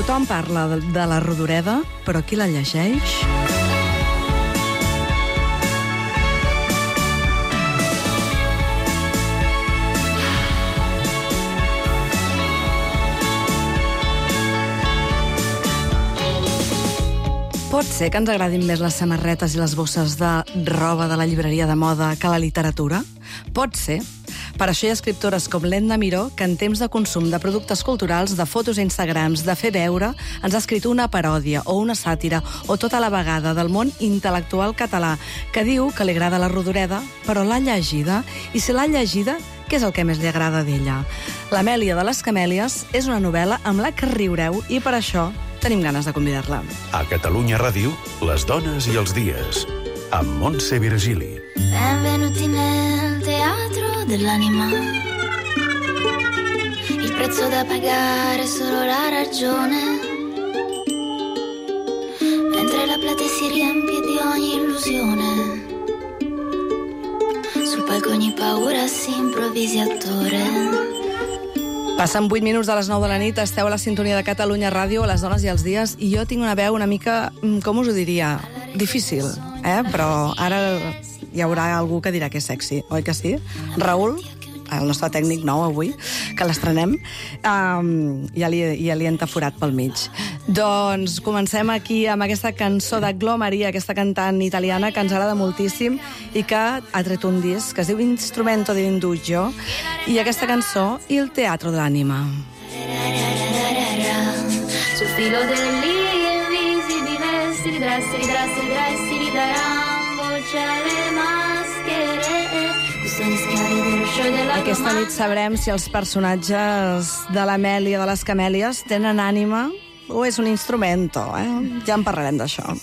Tothom parla de la Rodoreda, però qui la llegeix? Pot ser que ens agradin més les samarretes i les bosses de roba de la llibreria de moda que la literatura? Pot ser. Per això hi ha escriptores com l'Edna Miró que en temps de consum de productes culturals, de fotos a Instagrams, de fer veure, ens ha escrit una paròdia o una sàtira o tota la vegada del món intel·lectual català que diu que li agrada la Rodoreda, però l'ha llegida, i si l'ha llegida, què és el que més li agrada d'ella? L'Amèlia de les Camèlies és una novel·la amb la que riureu i per això tenim ganes de convidar-la. A Catalunya Ràdio, les dones i els dies, amb Montse Virgili. Benvenuti nel teatro dell'anima. Il prezzo da pagare è solo la ragione. Mentre la platea si riempie di ogni illusione. Sul palco ogni paura si improvvisi attore. Passen 8 minuts de les 9 de la nit, esteu a la sintonia de Catalunya Ràdio, a les dones i els dies, i jo tinc una veu una mica, com us ho diria, difícil, però ara hi haurà algú que dirà que és sexy, oi que sí? Raül, el nostre tècnic nou avui, que l'estrenem, ja li he entaforat pel mig. Doncs comencem aquí amb aquesta cançó de Glo Maria, aquesta cantant italiana que ens agrada moltíssim i que ha tret un disc que es diu Instrumento di Indugio, i aquesta cançó, Il teatro dell'anima. Sul filo dell'invisibile si ridrà, si ridrà, si ridrà e si ridaran voce alle maschere. Aquesta nit sabrem si els personatges de l'Amèlia de les Camèlies tenen ànima o és un instrumento, Ja en parlarem d'això.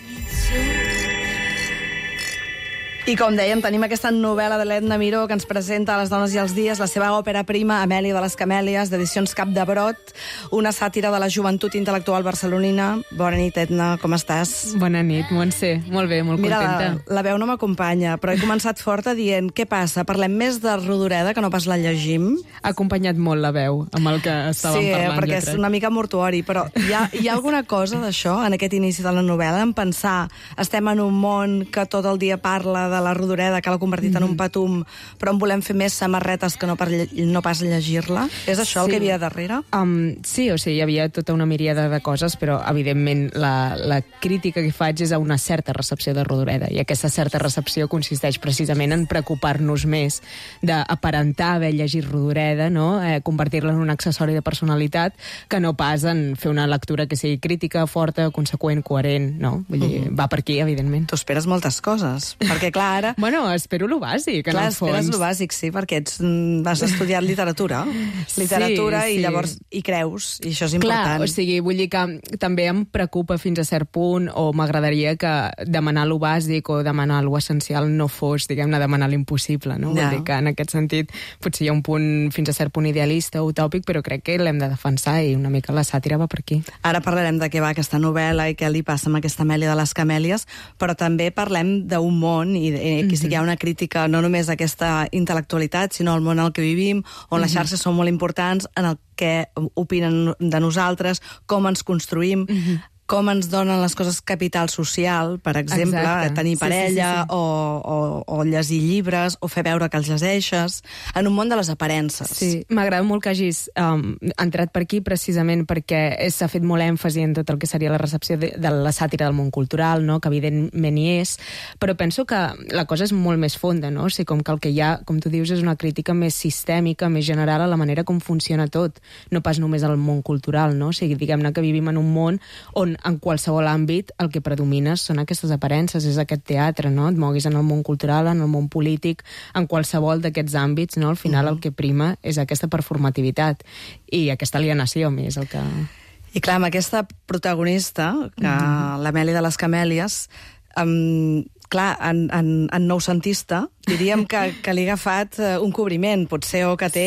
I com dèiem, tenim aquesta novel·la de l'Edna Miró que ens presenta a les dones i els dies, la seva òpera prima, Amèlia de les Camèlies, d'edicions Cap de Brot, una sàtira de la joventut intel·lectual barcelonina. Bona nit, Edna, com estàs? Bona nit, Montse. Molt bé, molt contenta. Mira, la veu no m'acompanya, però he començat forta dient, què passa, parlem més de Rodoreda, que no pas la llegim? Ha acompanyat molt la veu amb el que estàvem parlant. Sí, perquè és una mica mortuori, però hi ha alguna cosa d'això, en aquest inici de la novel·la, en pensar, estem en un món que tot el dia parla de la Rodoreda, que l'ha convertit en un patum, però en volem fer més samarretes que no pas llegir-la? És això el que hi havia darrere? Sí, o sigui, hi havia tota una miríada de coses, però evidentment la crítica que faig és a una certa recepció de Rodoreda, i aquesta certa recepció consisteix precisament en preocupar-nos més d'aparentar haver llegit Rodoreda, no? Convertir-la en un accessori de personalitat, que no pas en fer una lectura que sigui crítica, forta, conseqüent, coherent, no? Vull dir, va per aquí, evidentment. Tu esperes moltes coses, perquè clar, ara... Bueno, espero lo bàsic, en el fons. Clar, esperes lo bàsic, sí, perquè has estudiat literatura. Sí. I llavors hi creus, i això és important. Clar, o sigui, vull dir que també em preocupa fins a cert punt, o m'agradaria que demanar lo bàsic o demanar lo essencial no fos, diguem-ne, demanar l'impossible, no? Vull dir que en aquest sentit potser hi ha un punt fins a cert punt idealista o utòpic, però crec que l'hem de defensar i una mica la sàtira va per aquí. Ara parlarem de què va aquesta novel·la i què li passa amb aquesta Amèlia de les Camèlies, però també parlem d'un món i aquí sí que hi ha una crítica no només a aquesta intel·lectualitat, sinó al món en el que vivim, on les xarxes són molt importants, en el que opinen de nosaltres, com ens construïm, com ens donen les coses capital social, per exemple, tenir parella, sí. O llegir llibres, o fer veure que els llegeixes, en un món de les aparences. Sí, m'agrada molt que hagis entrat per aquí precisament perquè s'ha fet molt èmfasi en tot el que seria la recepció de la sàtira del món cultural, no? Que evidentment hi és, però penso que la cosa és molt més fonda, no? O sigui, com que el que hi ha, com tu dius, és una crítica més sistèmica, més general a la manera com funciona tot, no pas només al món cultural, no? O sigui, diguem-ne que vivim en un món on en qualsevol àmbit el que predomina són aquestes aparences, és aquest teatre, no? Et moguis en el món cultural, en el món polític, en qualsevol d'aquests àmbits, no? Al final el que prima és aquesta performativitat i aquesta alienació més, el que... I clar, amb aquesta protagonista, l'Amèlia de les Camèlies, clar, en noucentista, Diríem que li ha agafat un cobriment, potser, o que té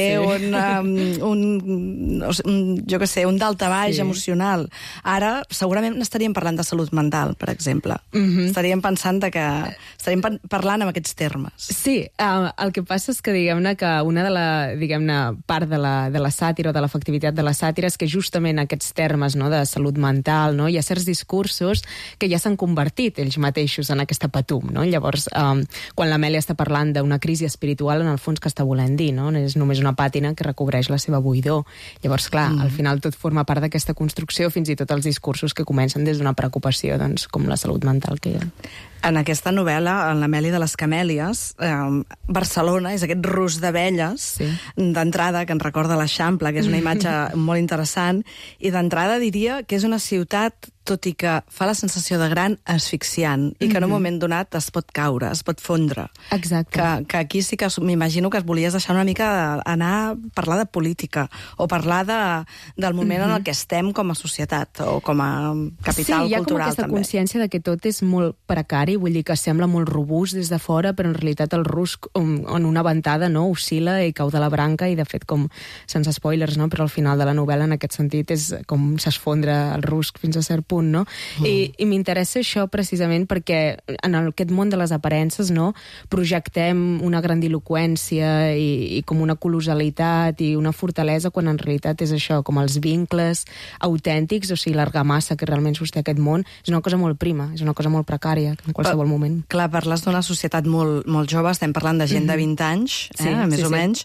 jo què sé, un daltabaix emocional. Ara, segurament n'estaríem parlant de salut mental, per exemple. Estaríem pensant estaríem parlant amb aquests termes. Sí, el que passa és que, diguem-ne, que una de la part de la sàtira o de l'efectivitat de la sàtira és que justament aquests termes, no, de salut mental, no, hi ha certs discursos que ja s'han convertit ells mateixos en aquesta patum, no? Llavors, quan l'Amèlia està parlant d'una crisi espiritual, en el fons que està volent dir, no? És només una pàtina que recobreix la seva buidor. Llavors, clar, al final tot forma part d'aquesta construcció, fins i tot els discursos que comencen des d'una preocupació, doncs, com la salut mental que hi ha. En aquesta novel·la, en l'Amèlia de les Camèlies, Barcelona és aquest rus d'abelles, d'entrada, que ens recorda l'Eixample, que és una imatge molt interessant, i d'entrada diria que és una ciutat, tot i que fa la sensació de gran, asfixiant, i que en un moment donat es pot caure, es pot fondre. Exacte. Que aquí sí que m'imagino que es volies deixar una mica anar a parlar de política, o parlar del moment en el que estem com a societat, o com a capital cultural, també. Sí, hi ha com aquesta consciència de que tot és molt precari, vull dir que sembla molt robust des de fora, però en realitat el rusc en una ventada, no, oscil·la i cau de la branca, i de fet, com sense spoilers, no, però al final de la novel·la en aquest sentit és com s'esfondra el rusc fins a cert punt, no? I m'interessa això precisament perquè en aquest món de les aparences, no, projectem una grandiloqüència i com una colossalitat i una fortalesa, quan en realitat és això, com els vincles autèntics, o sigui, l'argamassa que realment sosté aquest món, és una cosa molt prima, és una cosa molt precària, en qualsevol moment. Clar, parles d'una societat molt, molt jove, estem parlant de gent de 20 anys, més o menys,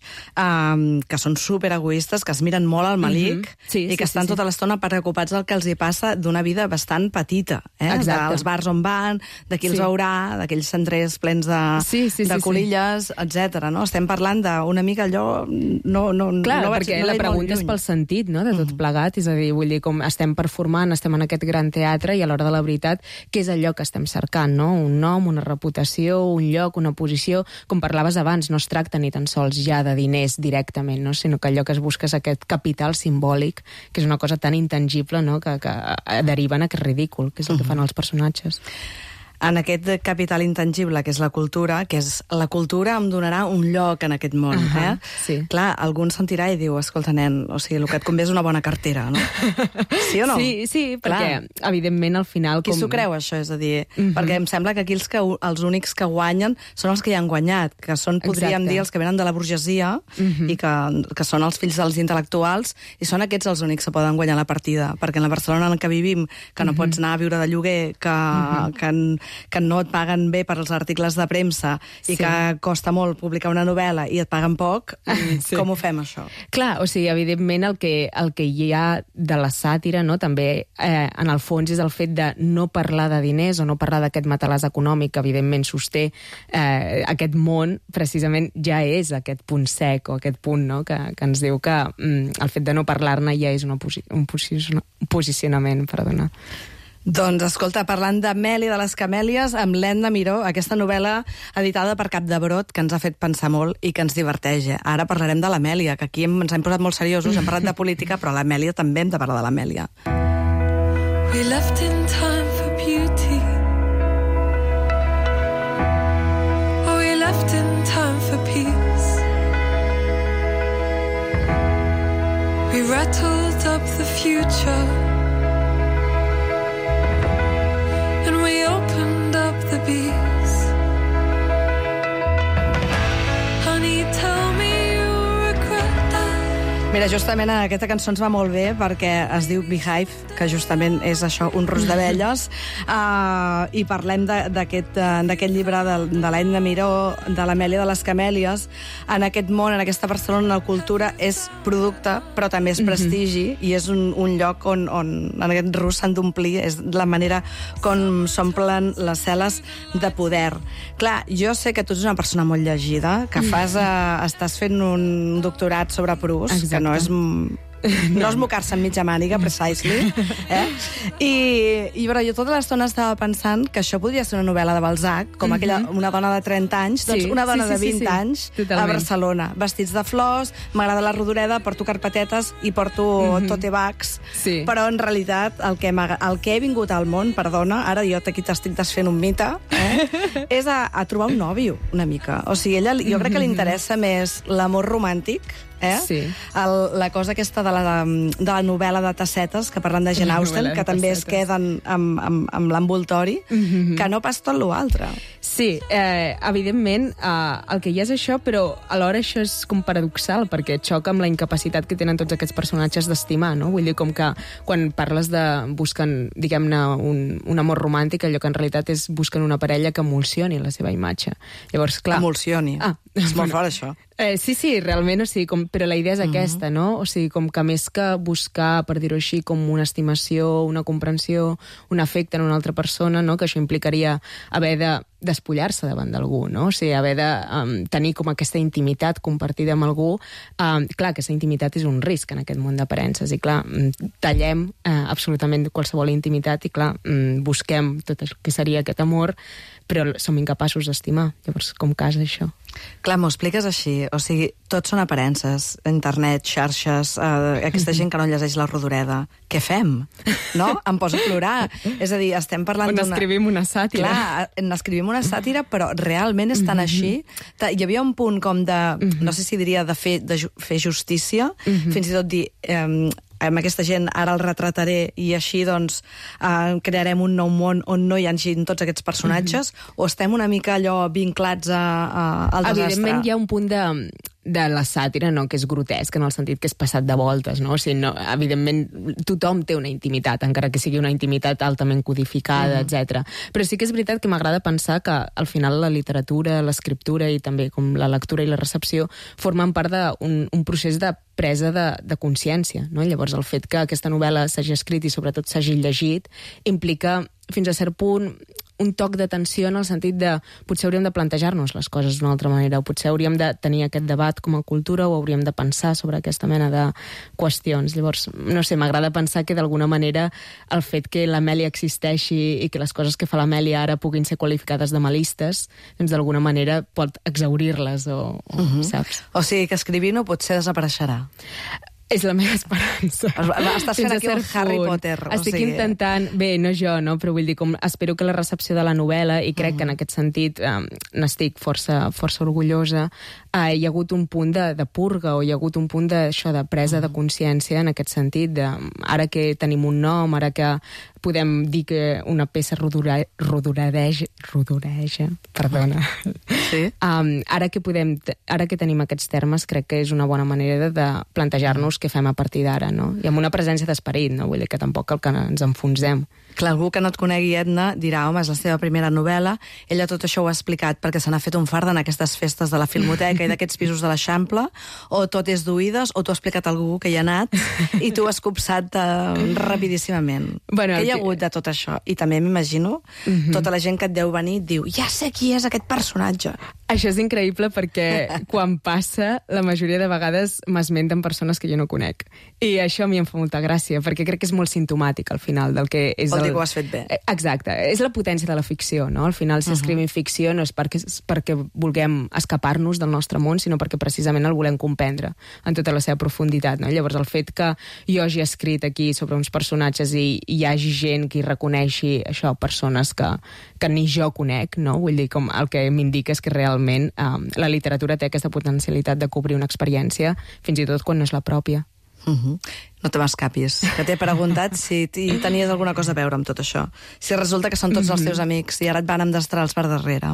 que són superegoistes, que es miren molt al malic i que estan tota l'estona preocupats del que els hi passa d'una vida bastant petita. Dels bars on van, de qui els veurà, d'aquells centrers plens de colilles, etc. No? Estem parlant d'una mica allò... Clar, perquè la pregunta és pel sentit, no?, de tot plegat, és a dir, vull dir, com estem performant, estem en aquest gran teatre, i a l'hora de la veritat, què és allò que estem cercant, no? Un nom, una reputació, un lloc, una posició. Com parlaves abans, no es tracta ni tan sols ja de diners directament, no? Sinó que allò que es busca és aquest capital simbòlic, que és una cosa tan intangible, no?, que deriva en aquest ridícul, que és el que fan els personatges. En aquest capital intangible, que és la cultura, em donarà un lloc en aquest món. Sí. Clar, algú en sentirà i diu, escolta, nen, o sigui, el que et convé és una bona cartera, no? Sí o no? Sí, perquè, evidentment, al final... Qui s'ho creu, això? És a dir, perquè em sembla que aquí els únics que guanyen són els que hi han guanyat, que són, podríem dir, els que venen de la burgesia i que són els fills dels intel·lectuals, i són aquests els únics que poden guanyar la partida, perquè en la Barcelona en què vivim, que no pots anar a viure de lloguer, que no et paguen bé per als articles de premsa i que costa molt publicar una novel·la i et paguen poc, com ho fem, això? Clar, o sigui, evidentment el que hi ha de la sàtira, no, també en el fons és el fet de no parlar de diners o no parlar d'aquest matalàs econòmic que evidentment sosté aquest món, precisament ja és aquest punt sec o aquest punt, no, que ens diu que el fet de no parlar-ne ja és un posicionament, perdona. Doncs, escolta, parlant d'Amèlia de les Camèlies, amb l'Edna Miró, aquesta novel·la editada per Capdebrot, que ens ha fet pensar molt i que ens diverteix. Ara parlarem de l'Amèlia, que aquí ens hem posat molt seriosos, hem parlat de política, però l'Amèlia també hem de parlar de l'Amèlia. We left in time for beauty. Oh, we left in time for peace. We rattled up the future. We opened up the bees. Honey, tell me you regret that. Mira, justament aquesta cançó ens va molt bé perquè es diu Beehive, que justament és això, un rus d'abelles, i parlem d'aquest llibre de l'Edna Miró, de l'Amèlia de les Camèlies. En aquest món, en aquesta Barcelona, la cultura és producte, però també és prestigi, i és un lloc on en aquest rus s'han d'omplir, és la manera com s'omplen les cel·les de poder. Clar, jo sé que tu ets una persona molt llegida, que estàs fent un doctorat sobre Proust, que no és No esmocar-se en mitja màniga, precisely. Però jo tota l'estona estava pensant que això podria ser una novel·la de Balzac, com aquella, una dona de 30 anys, doncs una dona de 20 anys a Barcelona, vestits de flors, m'agrada la rodoreda, porto carpetetes i porto tote bags, però en realitat el que he vingut al món, perdona, ara jo aquí t'estic desfent un mite, és a trobar un nòvio, una mica. O sigui, ella, jo crec que li interessa més l'amor romàntic, la cosa aquesta de la novel·la de tassetes, que parlen de Jane Austen, que també es queden amb l'envoltori, que no pas tot l'altre. Sí, evidentment, el que hi ha és això, però alhora això és com paradoxal, perquè xoca amb la incapacitat que tenen tots aquests personatges d'estimar, no? Vull dir, com que quan parles de busquen, diguem-ne, un amor romàntic, allò que en realitat és busquen una parella que emulsioni la seva imatge. Llavors, clar... Emulsioni. És molt fort, això. Sí, realment, o sigui, però la idea és aquesta, no? O sigui, com que més que buscar, per dir-ho així, com una estimació, una comprensió, un afecte en una altra persona, no? Que això implicaria haver de despullar-se davant d'algú, no? O sigui, haver de tenir com aquesta intimitat compartida amb algú. Clar, aquesta intimitat és un risc en aquest món d'aparences i, clar, tallem absolutament qualsevol intimitat i, clar, busquem tot el que seria aquest amor, però som incapaços d'estimar. Llavors, com casa això? Clar, m'ho expliques així. O sigui, tot són aparences. Internet, xarxes, aquesta gent que no llegeix la rodoreda. Què fem? No? Em poso a plorar. És a dir, estem parlant d'una... N'escrivim una sàtira. Clar, n'escrivim una sàtira, però realment és tan així. Hi havia un punt com de... No sé si diria de fer justícia, fins i tot dir... amb aquesta gent ara el retrataré i així doncs crearem un nou món on no hi hagi tots aquests personatges, o estem una mica allò vinclats al desastre? Evidentment hi ha un punt de la sàtira, no, que és grotesc, en el sentit que és passat de voltes, no? O sigui, no, evidentment, tothom té una intimitat, encara que sigui una intimitat altament codificada, etc. Però sí que és veritat que m'agrada pensar que al final la literatura, l'escriptura i també com la lectura i la recepció formen part d'un procés de presa de consciència, no? Llavors, el fet que aquesta novel·la s'hagi escrit i sobretot s'hagi llegit implica fins a cert punt un toc d'atenció en el sentit de potser hauríem de plantejar-nos les coses d'una altra manera, o potser hauríem de tenir aquest debat com a cultura, o hauríem de pensar sobre aquesta mena de qüestions. Llavors, no sé, m'agrada pensar que d'alguna manera el fet que l'Amèlia existeixi i que les coses que fa l'Amèlia ara puguin ser qualificades de malistes, doncs d'alguna manera pot exaurir-les, saps? O sigui que escrivint-ho potser desapareixerà. És la meva esperança. Estàs fent aquí un Harry Potter. Estic intentant... Bé, no jo, no? Però vull dir, espero que la recepció de la novel·la, i crec que en aquest sentit n'estic força orgullosa, hi ha hagut un punt de purga, o hi ha hagut un punt de presa de consciència en aquest sentit, ara que tenim un nom, ara que podem dir que una peça rodoreja, perdona. Sí? Ara que tenim aquests termes, crec que és una bona manera de plantejar-nos què fem a partir d'ara, no? I amb una presència d'esperit, no? Vull dir que tampoc cal que ens enfonsem. Clar, algú que no et conegui, Edna, dirà, home, és la seva primera novel·la, ella tot això ho ha explicat perquè se n'ha fet un fart en aquestes festes de la Filmoteca i d'aquests pisos de l'Eixample, o tot és d'oïdes, o t'ho ha explicat algú que hi ha anat, i tu has copsat rapidíssimament. Què hi ha hagut de tot això? I també m'imagino tota la gent que et deu venir i et diu, ja sé qui és aquest personatge. Això és increïble perquè quan passa, la majoria de vegades m'esmenten persones que jo no conec. I això a mi em fa molta gràcia, perquè crec que és molt simptomàtic al final del que és Vol dir que ho has fet bé. Exacte. És la potència de la ficció, no? Al final, si escrivim ficció no és perquè vulguem escapar-nos del nostre món, sinó perquè precisament el volem comprendre en tota la seva profunditat, no? Llavors, el fet que jo hagi escrit aquí sobre uns personatges i hi hagi gent que hi reconeixi això, persones que ni jo conec, no? Vull dir, com el que m'indica és que realment la literatura té aquesta potencialitat de cobrir una experiència, fins i tot quan no és la pròpia. No te m'escapis, que t'he preguntat si tenies alguna cosa a veure amb tot això. Si resulta que són tots els teus amics i ara et van amb destrals per darrere.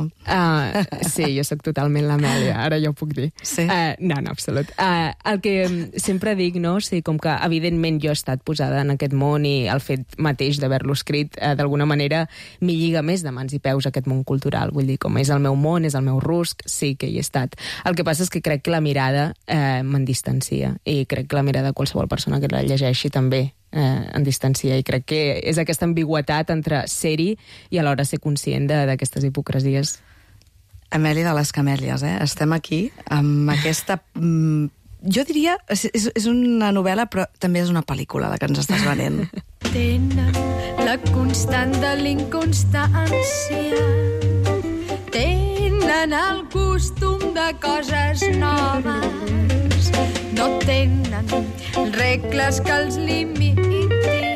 Sí, jo sóc totalment l'Amèlia, ara ja ho puc dir. Sí? No, absolut. El que sempre dic, no? O sigui, com que evidentment jo he estat posada en aquest món i el fet mateix d'haver-lo escrit d'alguna manera m'hi lliga més de mans i peus aquest món cultural. Vull dir, com és el meu món, és el meu rusc, sí que hi he estat. El que passa és que crec que la mirada me'n distancia i crec que la mirada de qualsevol persona que la llegeixi també en distancia, i crec que és aquesta ambigüetat entre ser-hi i alhora ser conscient d'aquestes hipocresies. Amèlia de les Camèlies, Estem aquí amb aquesta Jo diria, és una novel·la, però també és una pel·lícula la que ens estàs venent. Tenen la constant de l'inconstància. Tenen el costum de coses noves. No tenen regles que els limitin,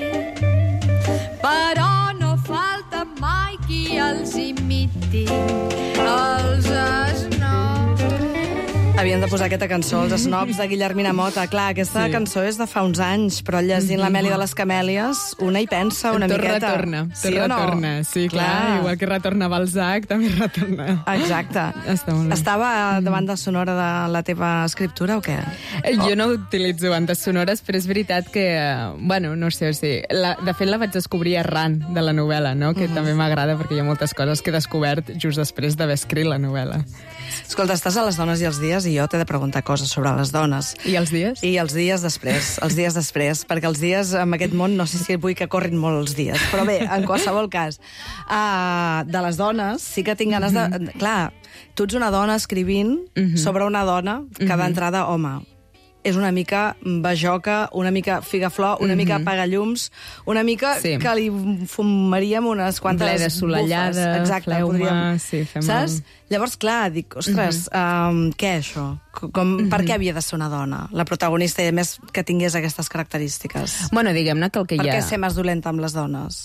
però no falta mai qui els imiti. Els snobs. Havien de posar aquesta cançó, els snobs de Guillermina Mota. Clar, aquesta cançó és de fa uns anys, però llegint l'Amèlia de les Camèlies, una hi pensa una miqueta. Tot retorna. Sí, clar. Igual que retorna Balzac, també retorna. Exacte. Està molt bé. Estava de banda sonora de la teva escriptura o què? Jo no utilitzo bandes sonores, però és veritat que, bueno, no sé, de fet la vaig descobrir arran de la novel·la, no? Que també m'agrada perquè hi ha moltes coses que he descobert just després d'haver escrit la novel·la. Escolta, estàs a Les dones i els dies i jo t'he de preguntar coses sobre les dones. I els dies? I els dies després, perquè els dies en aquest món no sé si vull que corrin molt els dies, però bé, en qualsevol cas, de les dones sí que tinc ganes de... Clar, tu ets una dona escrivint sobre una dona que d'entrada, home, és una mica bajoca, una mica figaflor, una mica apagallums, una mica que li fumaríem unes quantes bleda assolellada, bufes. Exacte, fleuma, podríem... sí, saps? Llavors, clar, dic, ostres, què això? Per què havia de ser una dona, la protagonista, i a més que tingués aquestes característiques? Bueno, diguem-ne que el que per hi ha... què ser més dolenta amb les dones?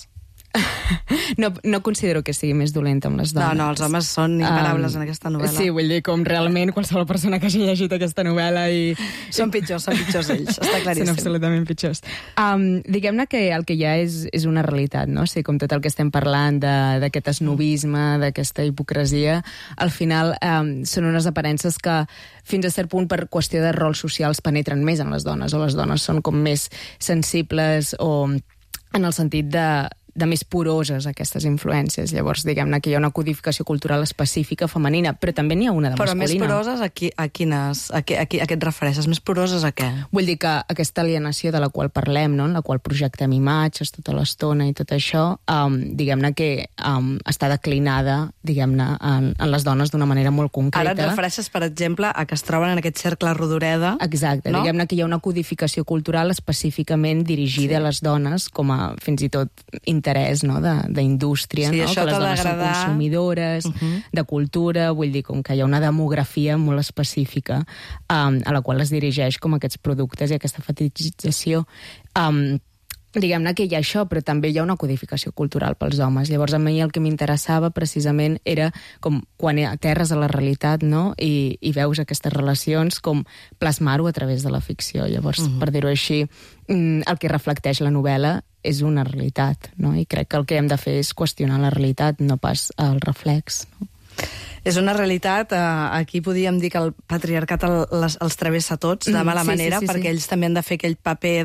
No considero que sigui més dolenta amb les dones. No, els homes són imparables en aquesta novel·la. Sí, vull dir, com realment qualsevol persona que hagi llegit aquesta novel·la i... Són pitjors ells, està claríssim. Són absolutament pitjors. Diguem-ne que el que hi ha és una realitat, no? O sigui, com tot el que estem parlant d'aquest esnobisme, d'aquesta hipocresia, al final són unes aparences que fins a cert punt per qüestió de rols socials penetren més en les dones, o les dones són com més sensibles o en el sentit de més poroses aquestes influències. Llavors, diguem-ne que hi ha una codificació cultural específica femenina, però també n'hi ha una de masculina. Però més poroses a quines? A què et refereixes? Més poroses a què? Vull dir que aquesta alienació de la qual parlem, no? En la qual projectem imatges tota l'estona i tot això, diguem-ne que està declinada, diguem-ne, en les dones d'una manera molt concreta. Ara et refereixes, per exemple, a que es troben en aquest cercle rodoreda. Exacte, no? Diguem-ne que hi ha una codificació cultural específicament dirigida a les dones, com a fins i tot interès, no? d'indústria, sí, no? Que les dones són consumidores, de cultura, vull dir, com que hi ha una demografia molt específica a la qual es dirigeix com aquests productes i aquesta fetitització. Diguem-ne que hi ha això, però també hi ha una codificació cultural pels homes. Llavors, a mi el que m'interessava precisament era com quan aterres a la realitat, no? I veus aquestes relacions, com plasmar-ho a través de la ficció. Llavors, per dir-ho així, el que reflecteix la novel·la és una realitat, no? I crec que el que hem de fer és qüestionar la realitat, no pas el reflex, no? És una realitat, aquí podríem dir que el patriarcat els travessa tots de mala manera, perquè ells també han de fer aquell paper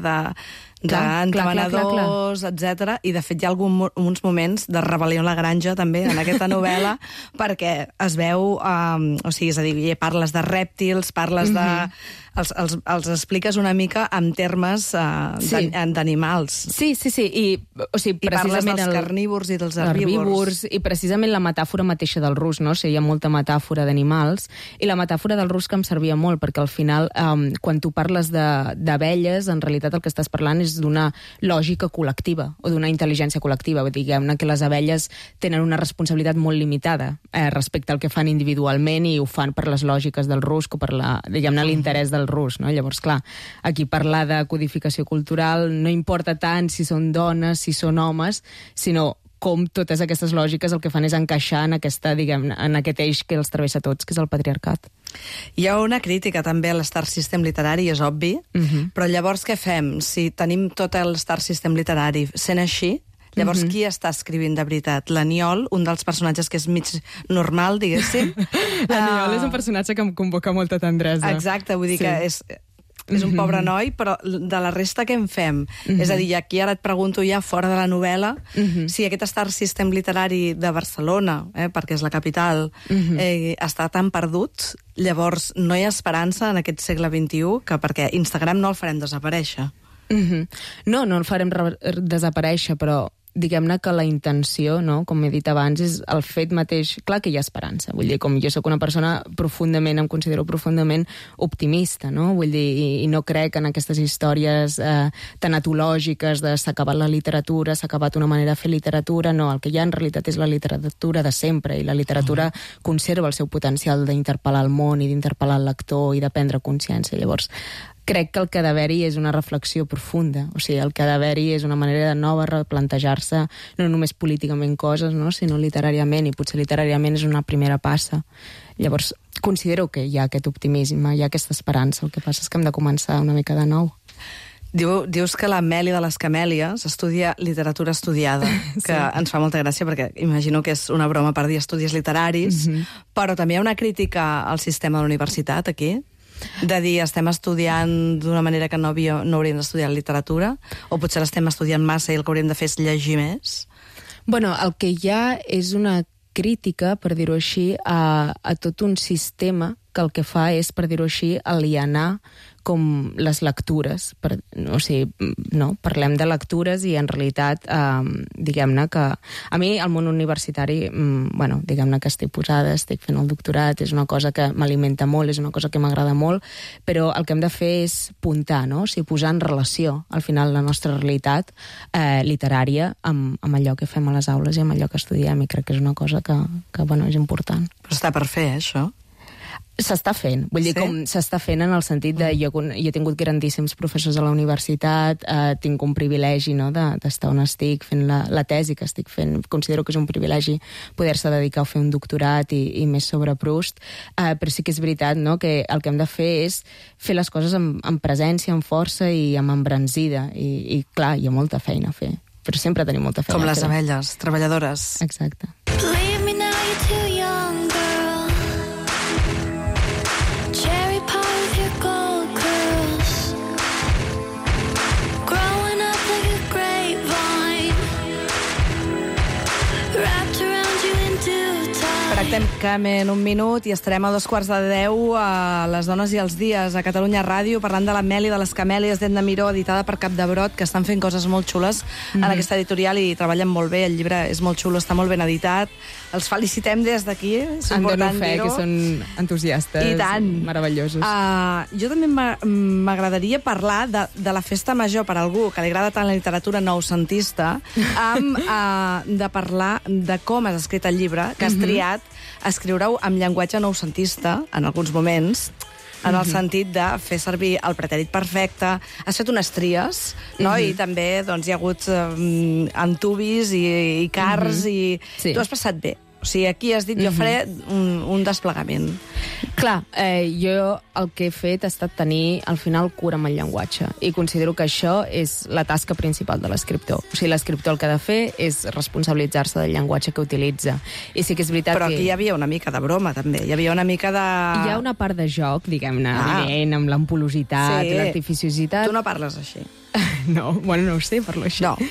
d'entabanadors, etc. I de fet hi ha uns moments de rebel·lió a la granja també en aquesta novel·la, perquè es veu, o sigui, és a dir, parles de rèptils, parles de... Els expliques una mica en termes d'animals. Sí, i parles dels carnívors i dels herbívors. I precisament la metàfora mateixa del rus, no? O sigui, hi ha molta metàfora d'animals, i la metàfora del rus que em servia molt, perquè al final, quan tu parles d'abelles, en realitat el que estàs parlant és d'una lògica col·lectiva, o d'una intel·ligència col·lectiva. Diguem-ne que les abelles tenen una responsabilitat molt limitada respecte al que fan individualment, i ho fan per les lògiques del rusc o per l'interès del rus, no? Llavors, clar, aquí parlar de codificació cultural no importa tant si són dones, si són homes, sinó com totes aquestes lògiques el que fan és encaixar en en aquest eix que els travessa tots, que és el patriarcat. Hi ha una crítica també a l'Star System literari, és obvi, però llavors què fem? Si tenim tot el Star System literari sent així, llavors qui està escrivint de veritat? L'Aniol, un dels personatges que és mig normal, diguéssim. L'Aniol és un personatge que em convoca molta tendresa. Exacte, vull dir que és un pobre noi, però de la resta què en fem? És a dir, aquí ara et pregunto ja fora de la novel·la si aquest Star System literari de Barcelona, perquè és la capital, està tan perdut, llavors no hi ha esperança en aquest segle XXI, perquè Instagram no el farem desaparèixer. No el farem desaparèixer, però diguem-ne que la intenció, no? Com he dit abans, és el fet mateix... Clar que hi ha esperança. Vull dir, com jo sóc una persona em considero profundament optimista, no? Vull dir, i no crec en aquestes històries tanatològiques de s'ha acabat la literatura, s'ha acabat una manera de fer literatura. No, el que hi ha en realitat és la literatura de sempre, i la literatura conserva el seu potencial d'interpel·lar el món i d'interpel·lar el lector i de prendre consciència. Llavors, crec que el que ha d'haver-hi és una reflexió profunda. O sigui, el que ha d'haver-hi és una manera de nova replantejar-se no només políticament coses, no? Sinó literàriament, i potser literàriament és una primera passa. Llavors, considero que hi ha aquest optimisme, hi ha aquesta esperança. El que passa és que hem de començar una mica de nou. Dius que la Meli de les Camèlies estudia literatura estudiada, que ens fa molta gràcia perquè imagino que és una broma per dir estudis literaris, però també hi ha una crítica al sistema de la universitat aquí, de dir estem estudiant d'una manera que no hauríem d'estudiar literatura, o potser l'estem estudiant massa i el que hauríem de fer és llegir més? Bueno, el que hi ha és una crítica, per dir-ho així, a tot un sistema que el que fa és, per dir-ho així, alienar com les lectures. O sigui, no, parlem de lectures i en realitat, diguem-ne que... A mi, el món universitari, bueno, diguem-ne que estic posada, estic fent el doctorat, és una cosa que m'alimenta molt, és una cosa que m'agrada molt, però el que hem de fer és puntar, no? O sigui, posar en relació, al final, la nostra realitat literària amb allò que fem a les aules i amb allò que estudiem, i crec que és una cosa que bueno, és important. Però està per fer, això? S'està fent, vull dir, com s'està fent en el sentit de... Jo he tingut grandíssims professors a la universitat, tinc un privilegi, no?, d'estar on estic fent la tesi que estic fent. Considero que és un privilegi poder-se dedicar a fer un doctorat i més sobre Proust, però sí que és veritat, no?, que el que hem de fer és fer les coses amb presència, amb força i amb embranzida, i clar, hi ha molta feina a fer, però sempre tenim molta feina. Com les abelles, treballadores. Exacte. Leave me now, you're too young, girl. Cherry pie with your gold curls. Growing up like a grapevine. Wrapped around you in due time. Pràcticament un minut i estarem a 9:45 a Les Dones i els Dies a Catalunya Ràdio parlant de la Meli de les Camèlies d'Edna Miró, editada per Capdebrot, que estan fent coses molt xules en aquesta editorial i treballen molt bé. El llibre és molt xulo, està molt ben editat. Els felicitem des d'aquí. En dono fe, que són entusiastes. I tant. Meravellosos. Jo també m'agradaria parlar de la festa major per algú que li agrada tant la literatura noucentista, de parlar de com has escrit el llibre, que has triat escriure-ho amb llenguatge noucentista, en alguns moments, en el sentit de fer servir el pretèrit perfecte. Has fet unes tries, no? I també doncs, hi ha hagut antubis i cars, i Sí. tu has passat bé. O sigui, aquí has dit, jo faré un desplegament. Clar, jo el que he fet ha estat tenir, al final, cura amb el llenguatge. I considero que això és la tasca principal de l'escriptor. O sigui, l'escriptor el que ha de fer és responsabilitzar-se del llenguatge que utilitza. I sí que és veritat Però que... aquí hi havia una mica de broma, també. Hi havia una mica de... Hi ha una part de joc, diguem-ne, evident, amb l'ampulositat, l'artificiositat. Tu no parles així. No, bueno, no ho sé, parlo així. No.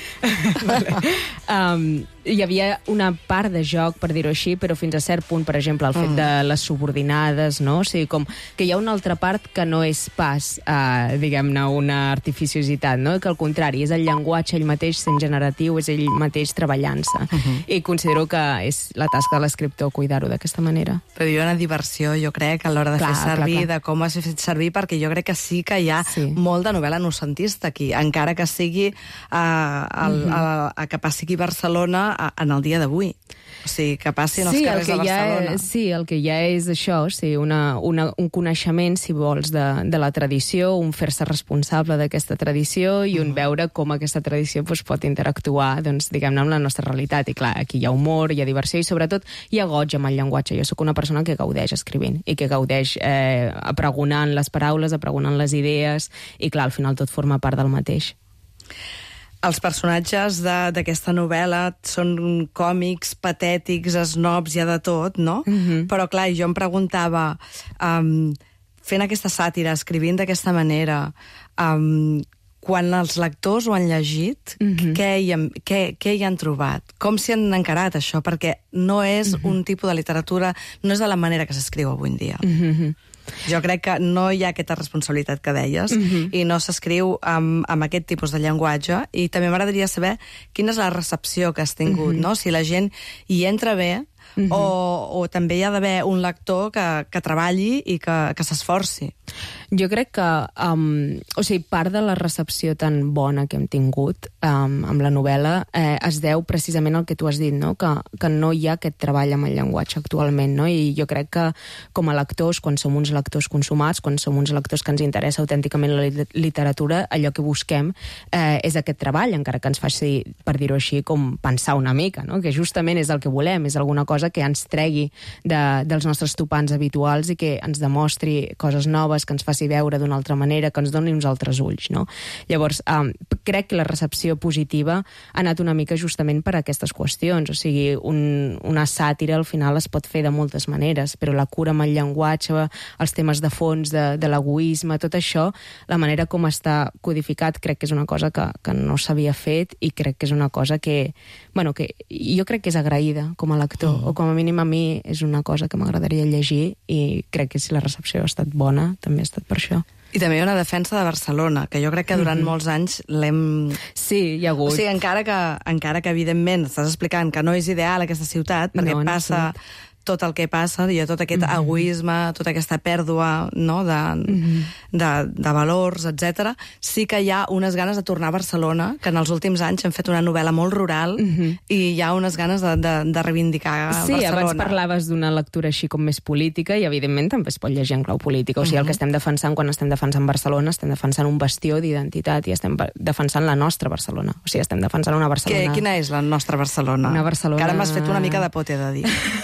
Hi havia una part de joc, per dir-ho així, però fins a cert punt, per exemple, el fet de les subordinades, no? O sigui, com que hi ha una altra part que no és pas, diguem-ne, una artificiositat, no? Que al contrari, és el llenguatge ell mateix sent generatiu, és ell mateix treballant-se. I considero que és la tasca de l'escriptor cuidar-ho d'aquesta manera. Però hi ha una diversió, jo crec, a l'hora de fer servir, de com has fet servir, perquè jo crec que sí que hi ha molt de novel·la noucentista aquí, encara que sigui que passi a Barcelona en el dia d'avui. O sigui, que passi en els carrers de Barcelona. El que hi ha és això, o sigui, un coneixement, si vols, de la tradició, un fer-se responsable d'aquesta tradició i un veure com aquesta tradició pot interactuar, doncs, diguem-ne, amb la nostra realitat. I clar, aquí hi ha humor, hi ha diversió i sobretot hi ha goig amb el llenguatge. Jo sóc una persona que gaudeix escrivint i que gaudeix apregonant les paraules, apregonant les idees i clar, al final tot forma part del mateix. Els personatges d'aquesta novel·la són còmics, patètics, esnobs, hi ha de tot, no? Però, clar, jo em preguntava, fent aquesta sàtira, escrivint d'aquesta manera, quan els lectors ho han llegit, què hi han trobat? Com s'hi han encarat, això? Perquè no és un tipus de literatura, no és de la manera que s'escriu avui en dia. Jo crec que no hi ha aquesta responsabilitat que deies i no s'escriu amb aquest tipus de llenguatge, i també m'agradaria saber quina és la recepció que has tingut, no? Si la gent hi entra bé o també hi ha d'haver un lector que treballi i que s'esforci. Jo crec que part de la recepció tan bona que hem tingut amb la novel·la es deu precisament al que tu has dit, no? Que no hi ha aquest treball amb el llenguatge actualment, no? I jo crec que com a lectors, quan som uns lectors consumats, quan som uns lectors que ens interessa autènticament la literatura, allò que busquem és aquest treball, encara que ens faci, per dir-ho així, com pensar una mica, no? Que justament és el que volem, és alguna cosa que ens tregui dels nostres topants habituals i que ens demostri coses noves, que ens faci veure d'una altra manera, que ens doni uns altres ulls, no? Llavors, crec que la recepció positiva ha anat una mica justament per aquestes qüestions, o sigui, una sàtira al final es pot fer de moltes maneres, però la cura amb el llenguatge, els temes de fons, de l'egoisme, tot això, la manera com està codificat, crec que és una cosa que no s'havia fet, i crec que és una cosa que jo crec que és agraïda com a lector, o com a mínim a mi és una cosa que m'agradaria llegir, i crec que si la recepció ha estat bona, també ha estat per això. I també hi ha una defensa de Barcelona, que jo crec que durant molts anys l'hem... Sí, hi ha hagut. O sigui, encara que evidentment estàs explicant que no és ideal aquesta ciutat, perquè passa tot el que passa, tot aquest egoisme, tota aquesta pèrdua, no, de valors, etc. Sí que hi ha unes ganes de tornar a Barcelona, que en els últims anys hem fet una novel·la molt rural, i hi ha unes ganes de reivindicar Barcelona. Sí, abans parlaves d'una lectura així com més política, i evidentment també es pot llegir en clau política. O sigui, el que estem defensant quan estem defensant Barcelona, estem defensant un bastió d'identitat, i estem defensant la nostra Barcelona. O sigui, estem defensant una Barcelona... Quina és la nostra Barcelona? Una Barcelona... Que ara m'has fet una mica de por, t'he de dir.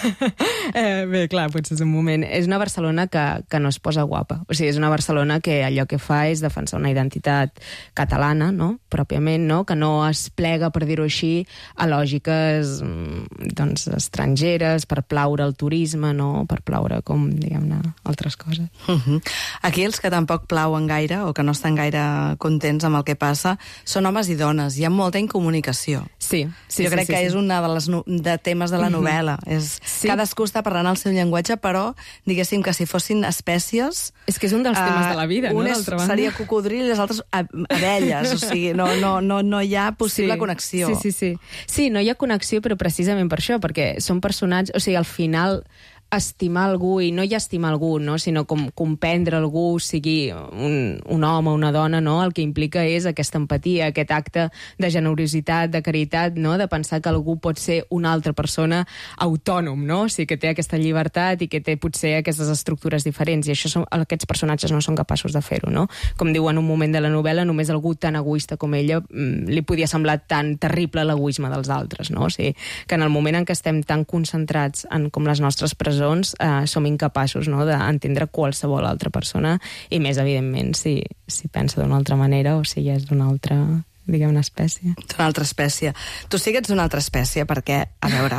Bé, clar, potser és un moment. És una Barcelona que no es posa guapa. O sigui, és una Barcelona que allò que fa és defensar una identitat catalana, no?, pròpiament, no?, que no es plega, per dir-ho així, a lògiques estrangeres, per plaure el turisme, no?, per plaure, com, diguem-ne, altres coses. Aquí els que tampoc plauen gaire, o que no estan gaire contents amb el que passa, són homes i dones. Hi ha molta incomunicació. Sí. Jo crec que és un de temes de la novel·la. Cadascú està parlant el seu llenguatge, però diguéssim que si fossin espècies... És que és un dels temes de la vida, no? Un seria cocodril i les altres abelles, o sigui, no hi ha possible connexió. Sí, no hi ha connexió, però precisament per això, perquè són personatges... O sigui, al final... estimar algú, i no ja estimar algú, no?, sinó com comprendre algú, sigui un home o una dona, no?, el que implica és aquesta empatia, aquest acte de generositat, de caritat, no?, de pensar que algú pot ser una altra persona autònom, no?, o sigui, que té aquesta llibertat i que té potser aquestes estructures diferents, i aquests personatges no són capaços de fer-ho, no? Com diu en un moment de la novel·la, només algú tan egoista com ella li podia semblar tan terrible l'egoisme dels altres, no? O sigui, que en el moment en què estem tan concentrats en com les nostres presons, som incapaços, no?, d'entendre qualsevol altra persona, i més, evidentment, si pensa d'una altra manera o si ja és d'una altra, diguem, una espècie. D'una altra espècie. Tu sí que ets d'una altra espècie, perquè, a veure,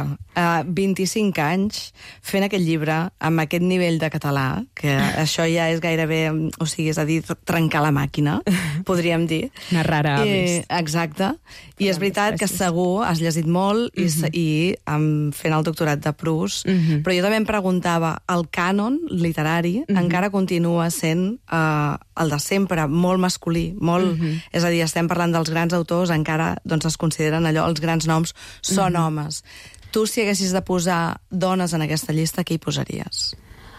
25 anys fent aquest llibre amb aquest nivell de català, que això ja és gairebé, o sigui, és a dir, trencar la màquina, podríem dir. Una rara avis. Exacte. I és veritat que segur has llegit molt i fent el doctorat de Proust, però jo també em preguntava, el cànon literari encara continua sent el de sempre, molt masculí, molt... És a dir, estem parlant dels grans autors, encara es consideren allò, els grans noms són homes. Tu, si haguessis de posar dones en aquesta llista, què hi posaries?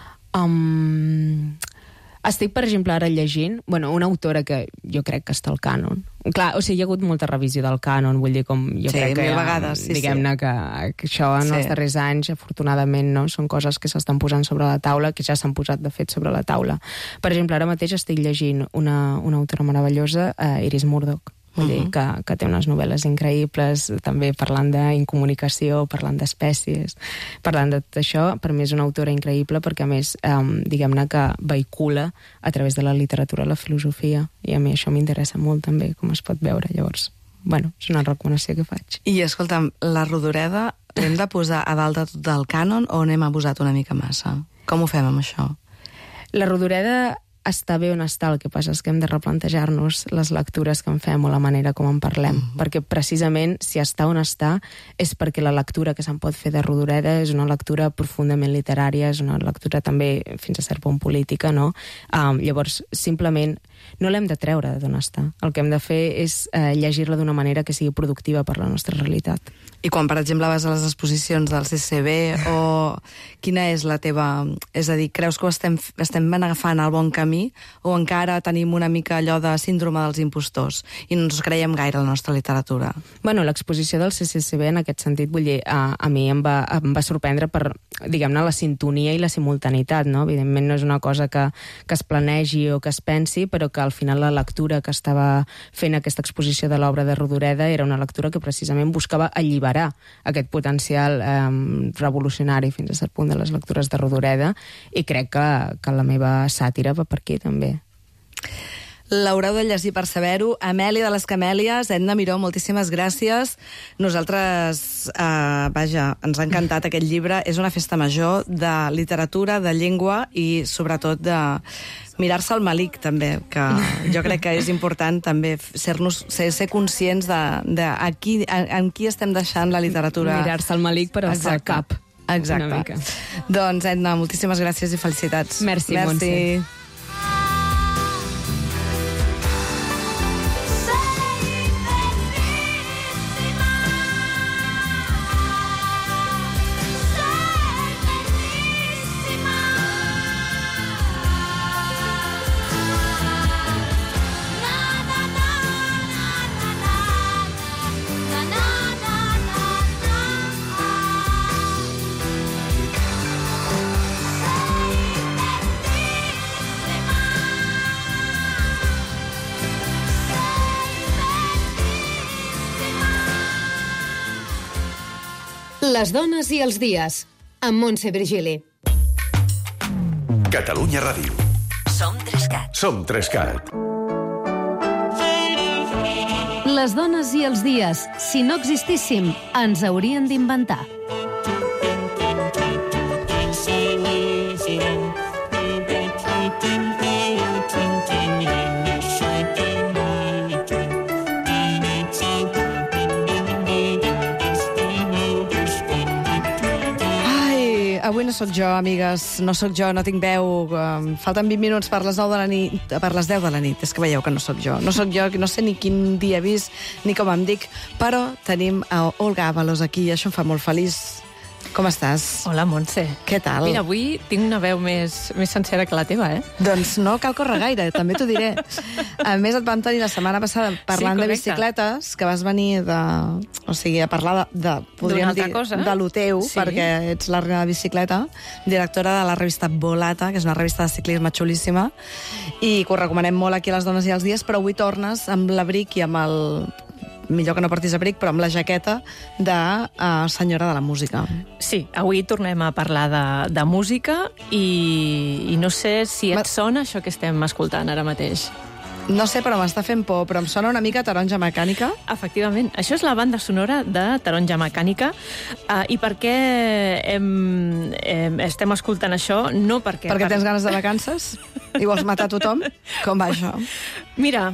Estic, per exemple, ara llegint una autora que jo crec que està al cànon. Clar, o sigui, hi ha hagut molta revisió del cànon, vull dir, com jo crec que vegades, diguem-ne que això en els darrers anys, afortunadament, no, són coses que s'estan posant sobre la taula, que ja s'han posat, de fet, sobre la taula. Per exemple, ara mateix estic llegint una autora meravellosa, Iris Murdoch, vull dir, que té unes novel·les increïbles, també parlant d'incomunicació, parlant d'espècies, parlant de tot això. Per mi és una autora increïble perquè, a més, diguem-ne que vehicula a través de la literatura la filosofia, i a mi això m'interessa molt també, com es pot veure. Llavors, és una recomanació que faig. I, escolta'm, la Rodoreda l'hem de posar a dalt de tot del cànon o n'hem abusat una mica massa? Com ho fem amb això? La Rodoreda està bé on està, el que passa és que hem de replantejar-nos les lectures que en fem o la manera com en parlem, perquè precisament si està on està és perquè la lectura que se'n pot fer de Rodoreda és una lectura profundament literària, és una lectura també fins a cert punt política, no? Llavors, simplement no l'hem de treure d'on està. El que hem de fer és llegir-la d'una manera que sigui productiva per la nostra realitat. I quan, per exemple, vas a les exposicions del CCB, o quina és la teva... És a dir, creus que ho estem agafant al bon camí, o encara tenim una mica allò de síndrome dels impostors i no ens creiem gaire la nostra literatura? Bueno, l'exposició del CCCB, en aquest sentit, vull dir, a mi em va sorprendre per, diguem-ne, la sintonia i la simultaneïtat, no? Evidentment no és una cosa que es planegi o que es pensi, però que al final la lectura que estava fent aquesta exposició de l'obra de Rodoreda era una lectura que precisament buscava alliberar aquest potencial revolucionari fins a cert punt de les lectures de Rodoreda, i crec que la meva sàtira va per aquí també. L'haureu de llegir per saber-ho. Amèlia de les Camèlies, Edna Miró, moltíssimes gràcies. Nosaltres, ens ha encantat aquest llibre. És una festa major de literatura, de llengua i sobretot de mirar-se al malic, també, que jo crec que és important també ser conscients de en qui estem deixant la literatura. Mirar-se al malic per alçar el cap. Exacte. Doncs, Edna, moltíssimes gràcies i felicitats. Merci. Montse. Les dones i els dies, amb Montse Virgili. Catalunya Ràdio. Som 3CAT. Som 3CAT. Les dones i els dies, si no existíssim, ens haurien d'inventar. Avui no sóc jo, amigues, no sóc jo, no tinc veu. Falten 20 minuts per les 9 de la nit, per les 10 de la nit. És que veieu que no sóc jo. No sóc jo, no sé ni quin dia he vist, ni com em dic, però tenim a Olga Ábalos aquí i això em fa molt feliç. Com estàs? Hola, Montse. Què tal? Mira, avui tinc una veu més sencera que la teva, eh? Doncs no cal córrer gaire, també t'ho diré. A més, et vam tenir la setmana passada parlant de bicicletes, que vas venir a parlar podríem dir, de lo teu, perquè ets la reina de bicicleta, directora de la revista Volata, que és una revista de ciclisme xulíssima, i que ho recomanem molt aquí a les dones i els dies, però avui tornes amb l'abric i amb el... millor que no portis abric, però amb la jaqueta de senyora de la música. Sí, avui tornem a parlar de música i no sé si et sona això que estem escoltant ara mateix. No sé, però m'està fent por, però em sona una mica Taronja Mecànica. Efectivament, això és la banda sonora de Taronja Mecànica. I per què estem escoltant això? No perquè... Perquè tens ganes de vacances? I vols matar tothom? Com va això? Mira,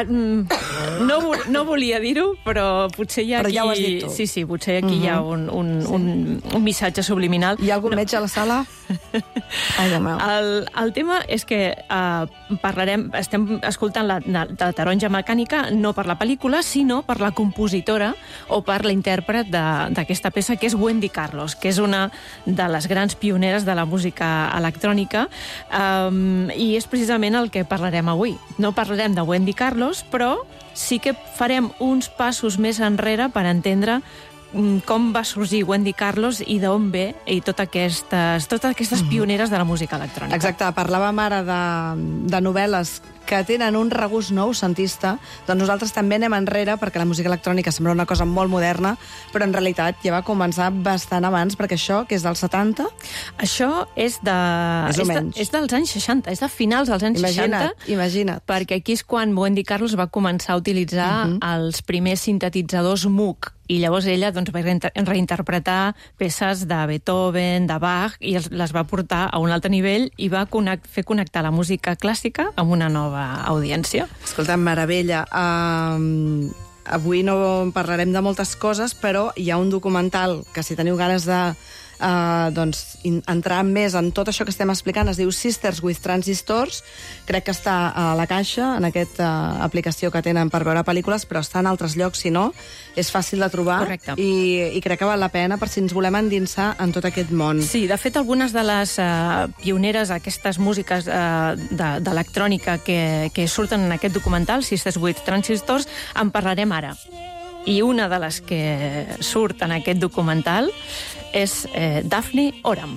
no volia dir-ho, però potser hi ha aquí... Però ja ho has dit tu. Sí, potser aquí hi ha un missatge subliminal. Hi ha algun metge a la sala? Ai, Déu meu. El tema és que estem escoltant la Taronja Mecànica no per la pel·lícula, sinó per la compositora o per la intèrpret d'aquesta peça, que és Wendy Carlos, que és una de les grans pioneres de la música electrònica, i és precisament el que parlarem avui. No parlarem de Wendy Carlos, però sí que farem uns passos més enrere per entendre com va sorgir Wendy Carlos i d'on ve i totes aquestes pioneres de la música electrònica. Exacte, parlàvem ara de novel·les que tenen un regust noucentista, doncs nosaltres també anem enrere perquè la música electrònica sembla una cosa molt moderna, però en realitat ja va començar bastant abans, perquè això, que és dels 70... Això és dels anys 60, és de finals dels anys 60. Imagina't. Perquè aquí és quan Wendy Carlos va començar a utilitzar els primers sintetitzadors Moog, I llavors ella doncs, va reinterpretar peces de Beethoven, de Bach, i les va portar a un altre nivell i va fer connectar la música clàssica amb una nova audiència. Escolta, meravella. Avui no parlarem de moltes coses, però hi ha un documental que, si teniu ganes de entrar més en tot això que estem explicant, es diu Sisters with Transistors. Crec que està a la caixa, en aquesta aplicació que tenen per veure pel·lícules, però està en altres llocs, si no, és fàcil de trobar. Correcte. I crec que val la pena per si ens volem endinsar en tot aquest món. Sí, de fet, algunes de les pioneres, aquestes músiques d'electrònica que surten en aquest documental, Sisters with Transistors, en parlarem ara. I una de les que surt en aquest documental és Daphne Oram.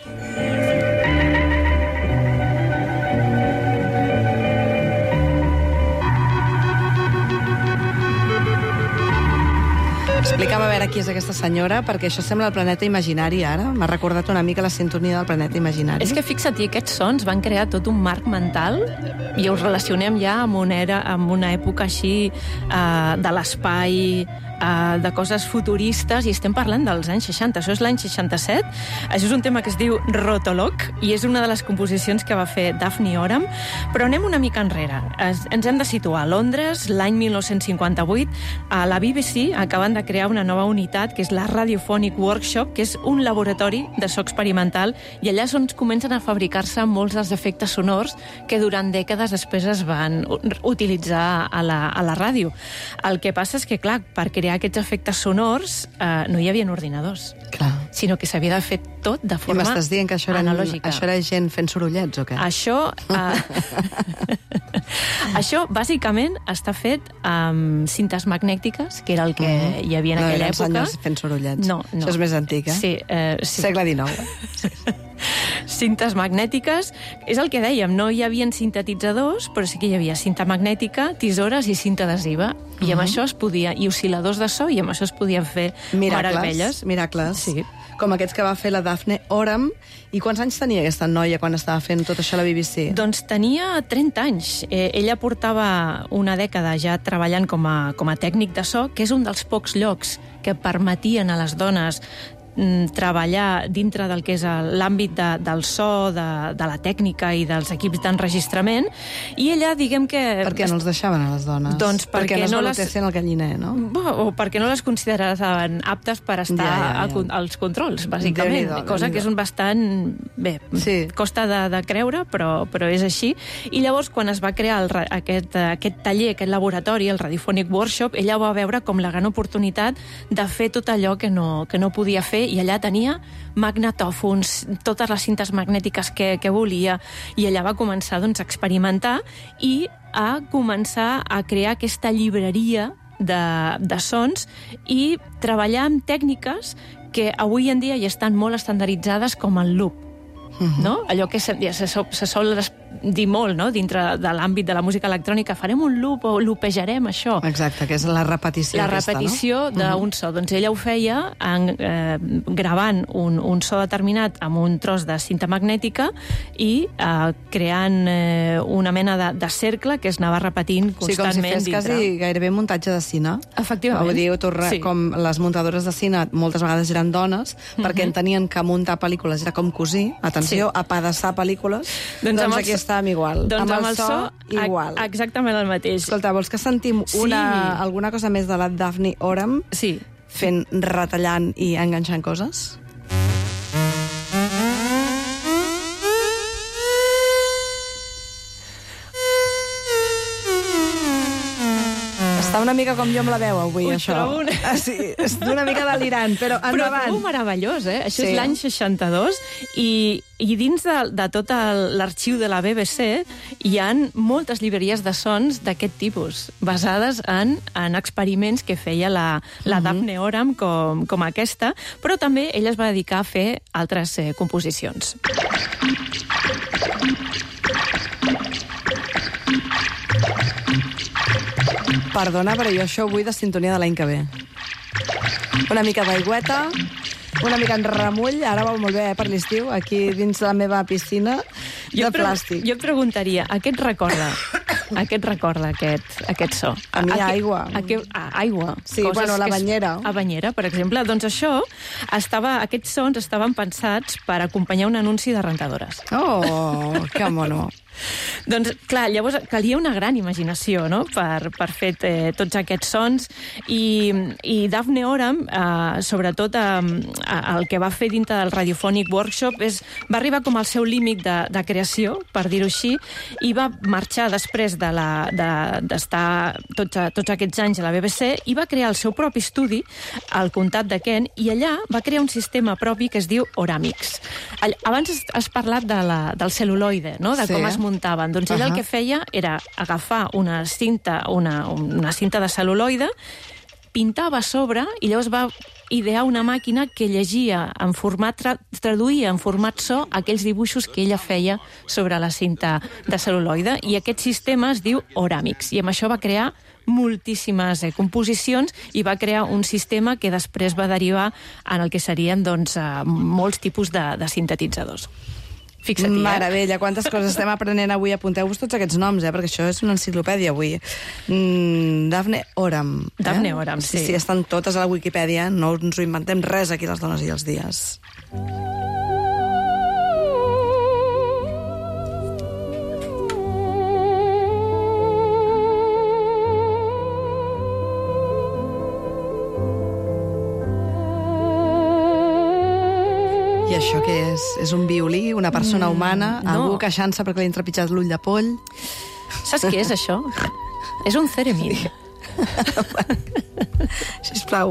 Explica'm a veure qui és aquesta senyora, perquè això sembla el Planeta Imaginari, ara. M'ha recordat una mica la sintonia del Planeta Imaginari. És que fixa't, aquests sons van crear tot un marc mental i us relacionem ja amb una època així de l'espai, de coses futuristes, i estem parlant dels anys 60. Això és l'any 67. Això és un tema que es diu Rotolog, i és una de les composicions que va fer Daphne Oram. Però anem una mica enrere. Ens hem de situar a Londres, l'any 1958. A la BBC acaben de crear una nova unitat, que és la Radiophonic Workshop, que és un laboratori de so experimental, i allà és on comencen a fabricar-se molts dels efectes sonors que durant dècades després es van utilitzar a la ràdio. El que passa és que, clar, per crear aquests efectes sonors no hi havia ordinadors, sinó que s'havia de fer tot de forma analògica. I m'estàs dient que això era gent fent sorollets, o què? Això bàsicament està fet amb cintes magnètiques, que era el que hi havia en aquella època. No eren senyors fent sorollets. No. Això és més antic, eh? Sí. Segle XIX. Sí. Cintes magnètiques, és el que dèiem, no hi havia sintetitzadors, però sí que hi havia cinta magnètica, tisores i cinta adhesiva, i amb això es podia, i oscil·ladors de so, i amb això es podien fer meravelles. Miracles. Sí. Com aquests que va fer la Daphne Oram. I quants anys tenia aquesta noia quan estava fent tot això a la BBC? Doncs tenia 30 anys. Ella portava una dècada ja treballant com a tècnic de so, que és un dels pocs llocs que permetien a les dones treballar dintre del que és l'àmbit del so, de la tècnica i dels equips d'enregistrament, i ella, diguem que... Per què no els deixaven a les dones? Doncs perquè no es volotessin al galliner, no? O perquè no les consideraven aptes per estar als controls, bàsicament. Cosa que és un bastant... Bé, costa de creure, però és així. I llavors, quan es va crear aquest taller, aquest laboratori, el Radiophonic Workshop, ella va veure com la gran oportunitat de fer tot allò que no podia fer, i allà tenia magnetòfons, totes les cintes magnètiques que volia, i allà va començar a experimentar i a començar a crear aquesta llibreria de sons i treballar amb tècniques que avui en dia ja estan molt estandarditzades, com el loop. No? Allò que se sol dir molt, no? Dintre de l'àmbit de la música electrònica, farem un loop o loopejarem això. Exacte, que és la repetició. La repetició d'un so. Doncs ella ho feia gravant un so determinat amb un tros de cinta magnètica i creant una mena de cercle que es anava repetint constantment. Sí, com si fes quasi gairebé muntatge de cine. Efectivament. Vull dir, com les muntadores de cine moltes vegades eren dones, perquè entenien que muntar pel·lícules era com cosir, atenció, apedaçar pel·lícules, doncs aquí estàvem igual. Doncs amb el so, igual. Exactament el mateix. Escolta, vols que sentim alguna cosa més de la Daphne Oram? Sí. Fent, retallant i enganxant coses? Està una mica com jo amb la veu avui, això. Sí, és una mica delirant, però endavant. Però trobo meravellós, eh? Això és l'any 62 i dins de tot l'arxiu de la BBC hi han moltes llibreries de sons d'aquest tipus, basades en experiments que feia la Daphne Oram com aquesta, però també ella es va dedicar a fer altres composicions. Perdona, però jo això ho vull de sintonia de l'any que ve. Una mica d'aigüeta, una mica en remull, ara va molt bé per l'estiu, aquí dins de la meva piscina de plàstic. Jo et preguntaria, a què et recorda recorda aquest so. A mi aigua. Aigua. Sí, bueno, la banyera. A banyera, per exemple. Doncs aquests sons estaven pensats per acompanyar un anunci de rentadores. Oh, que mono. Doncs, clar, llavors calia una gran imaginació, no?, per fer tots aquests sons, i Daphne Oram, sobretot el que va fer dintre del Radiophonic Workshop va arribar com al seu límit de creació, per dir-ho així, i va marxar després d'estar tots aquests anys a la BBC i va crear el seu propi estudi al comtat de Kent, i allà va crear un sistema propi que es diu Oramix. Abans has parlat del cel·luloide, no?, de com es muntaven. Doncs ell el que feia era agafar una cinta de cel·luloide, pintava a sobre i llavors va idear una màquina que llegia en format, traduïa en format so aquells dibuixos que ella feia sobre la cinta de cel·luloide, i aquest sistema es diu Oramix, i amb això va crear moltíssimes composicions i va crear un sistema que després va derivar en el que serien molts tipus de sintetitzadors. Fixa't, Meravella, quantes coses estem aprenent avui. Apunteu-vos tots aquests noms, perquè això és una enciclopèdia avui. Daphne Oram. Daphne Oram, sí. Sí, estan totes a la Wikipedia, no ens ho inventem res aquí, les dones i els dies. I això què és? És un violí, una persona humana, algú queixant-se perquè li ha trepitjat l'ull de poll? Saps què és això? És un theremin. Sisplau.